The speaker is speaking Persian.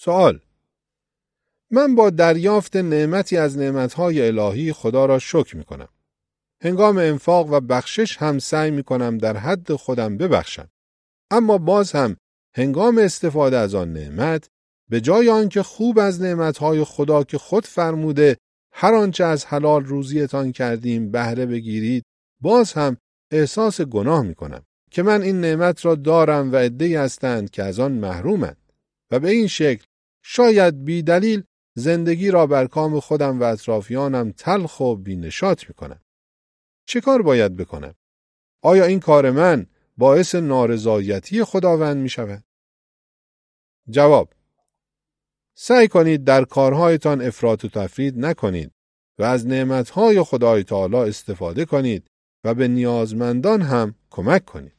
سوال: من با دریافت نعمتی از نعمتهای الهی خدا را شکر میکنم. هنگام انفاق و بخشش هم سعی میکنم در حد خودم ببخشم. اما باز هم هنگام استفاده از آن نعمت، به جای آنکه خوب از نعمتهای خدا که خود فرموده هر آنچه از حلال روزیتان کردیم بهره بگیرید، باز هم احساس گناه میکنم که من این نعمت را دارم و عده‌ای هستند که از آن محرومند و به این شکل شاید بی دلیل زندگی را بر کام خودم و اطرافیانم تلخ و بی نشاط میکنم. چه کار باید بکنم؟ آیا این کار من باعث نارضایتی خداوند می شود؟ جواب: سعی کنید در کارهایتان افراط و تفرید نکنید و از نعمتهای خدای تعالی استفاده کنید و به نیازمندان هم کمک کنید.